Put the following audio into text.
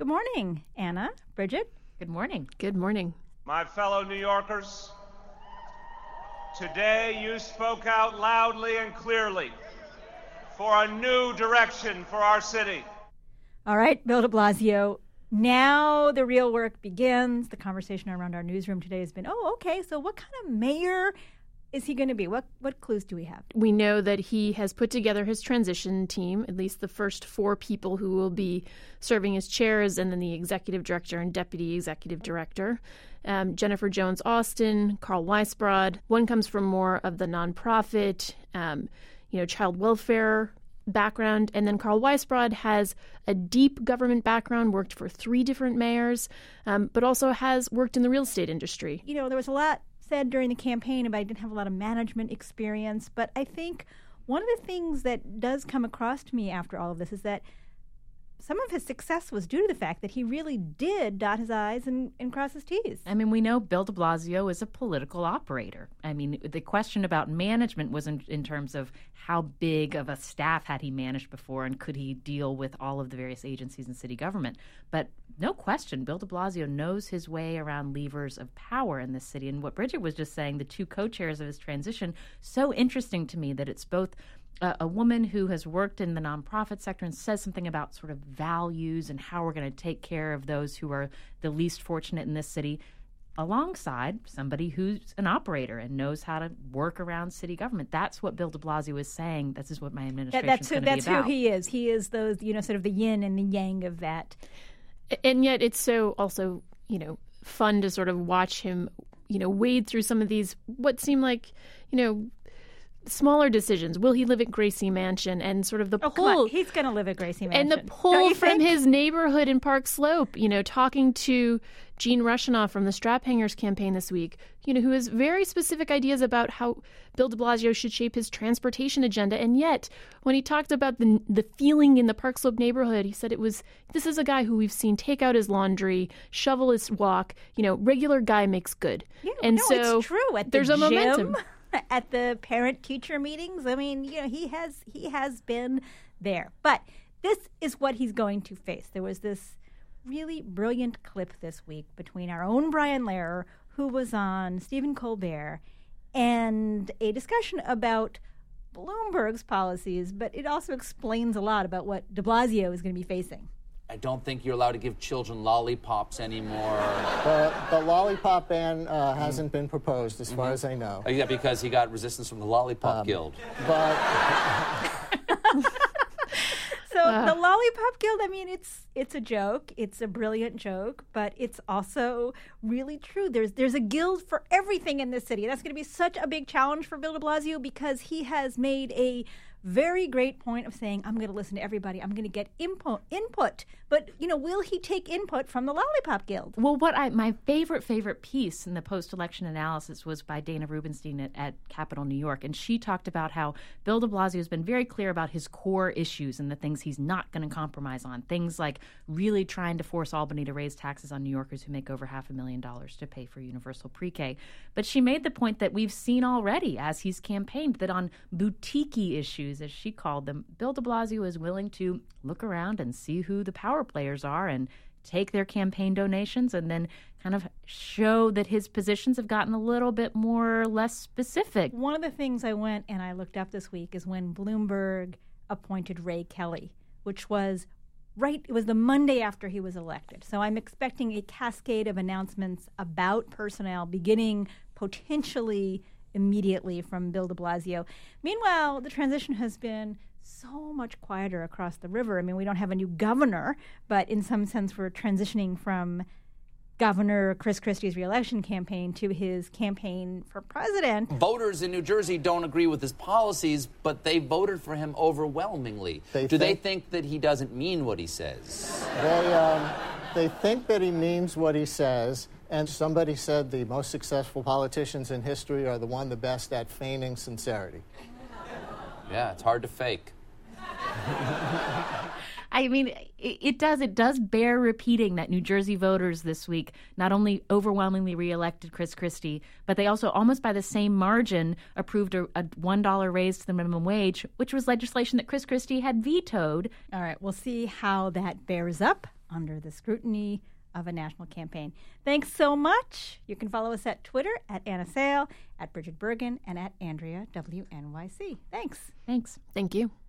Good morning, Anna, Bridget. Good morning. Good morning. My fellow New Yorkers, today you spoke out loudly and clearly for a new direction for our city. All right, Bill de Blasio, now the real work begins. The conversation around our newsroom today has been, okay, so what kind of mayor is he going to be? What clues do we have? We know that he has put together his transition team, at least the first 4 people who will be serving as chairs, and then the executive director and deputy executive director. Jennifer Jones Austin, Carl Weisbrod. One comes from more of the nonprofit, child welfare background. And then Carl Weisbrod has a deep government background, worked for 3 different mayors, but also has worked in the real estate industry. You know, there was a lot said during the campaign about he didn't have a lot of management experience, but I think one of the things that does come across to me after all of this is that some of his success was due to the fact that he really did dot his I's and cross his T's. I mean, we know Bill de Blasio is a political operator. I mean, the question about management was in terms of how big of a staff had he managed before, and could he deal with all of the various agencies in city government. But no question, Bill de Blasio knows his way around levers of power in this city. And what Bridget was just saying, the 2 co-chairs of his transition, so interesting to me that it's both a woman who has worked in the nonprofit sector and says something about sort of values and how we're going to take care of those who are the least fortunate in this city, alongside somebody who's an operator and knows how to work around city government. That's what Bill de Blasio is saying. This is what my administration is going to be about. That's who he is. He is those, sort of the yin and the yang of that. And yet it's so also, fun to sort of watch him, wade through some of these, what seem like, smaller decisions. Will he live at Gracie Mansion? And sort of the pull. Come on. He's going to live at Gracie Mansion. And the pull from his neighborhood in Park Slope, talking to Gene Rushinoff from the Strap Hangers campaign this week, who has very specific ideas about how Bill de Blasio should shape his transportation agenda. And yet, when he talked about the feeling in the Park Slope neighborhood, he said this is a guy who we've seen take out his laundry, shovel his walk, regular guy makes good. Yeah, so it's true. There's a momentum. At the parent-teacher meetings, I mean, he has been there. But this is what he's going to face. There was this really brilliant clip this week between our own Brian Lehrer, who was on Stephen Colbert, and a discussion about Bloomberg's policies, but it also explains a lot about what de Blasio is going to be facing. I don't think you're allowed to give children lollipops anymore. The lollipop ban hasn't been proposed, as far as I know. Yeah, because he got resistance from the Lollipop Guild. But so the Lollipop Guild, I mean, it's a joke. It's a brilliant joke, but it's also really true. There's a guild for everything in this city. That's going to be such a big challenge for Bill de Blasio because he has made a very great point of saying, I'm going to listen to everybody. I'm going to get input. But, will he take input from the Lollipop Guild? Well, my favorite piece in the post-election analysis was by Dana Rubenstein at Capital New York. And she talked about how Bill de Blasio has been very clear about his core issues and the things he's not going to compromise on. Things like really trying to force Albany to raise taxes on New Yorkers who make over $500,000 to pay for universal pre-K. But she made the point that we've seen already as he's campaigned that on boutique-y issues, as she called them, Bill de Blasio is willing to look around and see who the power players are and take their campaign donations and then kind of show that his positions have gotten a little bit more or less specific. One of the things I went and I looked up this week is when Bloomberg appointed Ray Kelly, which was it was the Monday after he was elected. So I'm expecting a cascade of announcements about personnel beginning potentially immediately from Bill de Blasio. Meanwhile, the transition has been so much quieter across the river. I mean, we don't have a new governor, but in some sense we're transitioning from Governor Chris Christie's reelection campaign to his campaign for president. Voters in New Jersey don't agree with his policies, but they voted for him overwhelmingly. Do they think that he doesn't mean what he says? They think that he means what he says. And somebody said the most successful politicians in history are the best at feigning sincerity. Yeah, it's hard to fake. I mean, it does bear repeating that New Jersey voters this week not only overwhelmingly reelected Chris Christie, but they also almost by the same margin approved a $1 raise to the minimum wage, which was legislation that Chris Christie had vetoed. All right, we'll see how that bears up under the scrutiny of a national campaign. Thanks so much. You can follow us at Twitter, at Anna Sale, at Bridget Bergen, and at Andrea WNYC. Thanks. Thanks. Thank you.